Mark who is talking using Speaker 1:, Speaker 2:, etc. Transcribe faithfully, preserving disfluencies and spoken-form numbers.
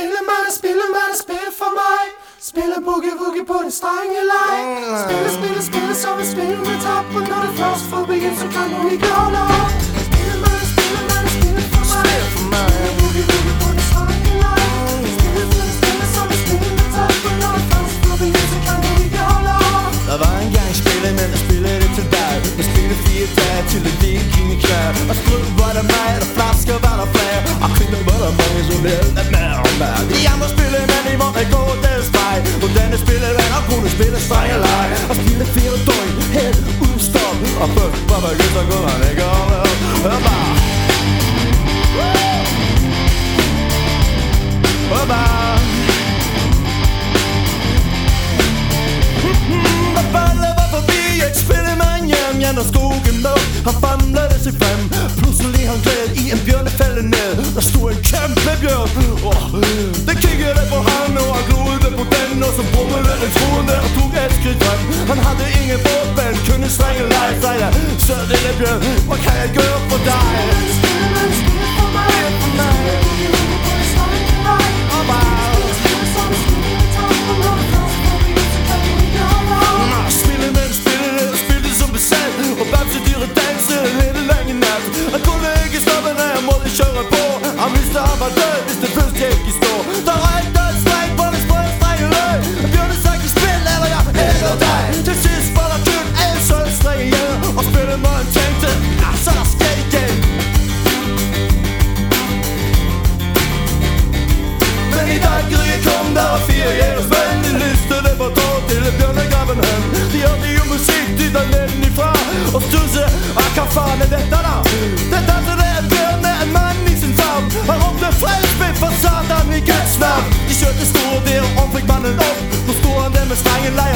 Speaker 1: Spillemand, spillemand, spil for mig. Spille boogie woogie på det strenge leg. Spille, spille, spille som et spil med top. Og når det først får begyndt, så kan du ikke holde op. Spillemand, spillemand, spil for mig. Spille boogie woogie på det strenge leg. Spille, spille, spille som et spil med top. Og når det først får begyndt, så kan du ikke holde op.
Speaker 2: Der var engang spillemand, der spillede det til dig. Man spillede fire dage til det ikke gik i knær. Og skrød var der mig, der flasker var der flere. Og kvinder var der mange, som lavede af mær og mær. De andre spillemand, de måtte gå deres vej. Og denne spillemand, og kunne spille strenge leg. Og spille fire døgn, helt uden stop. Og først var der ikke så godt, han ikke holde op. Hør bare. Hør bare. Der faldet var forbi et spillemand hjem. Ja, når skogen lå, han famlede sig frem. Pludselig han gled i en bjørnefælde ned. Der stod en kæmpe bjørn. oh, Det kiggede på ham, og han glodede på den. Og så brummede den troende og tog et skridt frem. Han havde ingen bådband, kunne strenge lege sig. Så lille bjørn, hvad kan jeg gøre for dig?
Speaker 1: Spillemand, spil for mig.
Speaker 2: Spil for mig.
Speaker 1: Spille boogie woogie på det strenge leg.
Speaker 2: Og bare
Speaker 1: Spille som et spil med top. Og når det først får begyndt, så kan du ikke holde op.
Speaker 2: Spillemand, spillede og spillede som besat. Og Babse dyre dansede hele længe nat. Han kunne ikke stoppe, når jeg måtte køre på. Han vidste, han var død, hvis det først ikke stå. Der røgte et stræk på det sprøde strenge løg. Han bjørne sagt i spil, eller jeg eller dig. Til sidst var der kun en sød streng igen. Og spillemanden tænkte, ja, så der sker igen. Men i dag kriget kom der var fire jægerspænd. De liste det var dog til bjørnegraven hen. De hørte jo musik, de der nænden ifra. Og stusse, og kan faren er dette der? Det dansede en bjørn med en mand i sin favn. Han råbte fredsbid for satan i Guds navn. De kørte store der og fik manden op. Nu stod han der med strenge leg